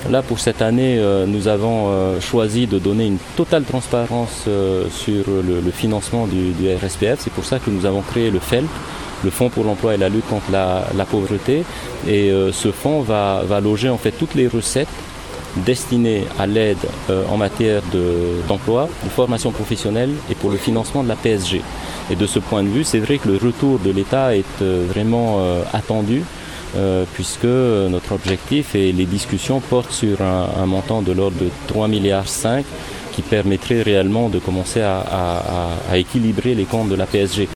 Là, pour cette année, nous avons choisi de donner une totale transparence sur le financement du RSPF. C'est pour ça que nous avons créé le FELP, le Fonds pour l'emploi et la lutte contre la pauvreté. Et ce fonds va loger en fait toutes les recettes destinées à l'aide en matière d'emploi, de formation professionnelle et pour le financement de la PSG. Et de ce point de vue, c'est vrai que le retour de l'État est vraiment attendu, puisque notre objectif et les discussions portent sur un montant de l'ordre de 3,5 milliards qui permettrait réellement de commencer à équilibrer les comptes de la PSG.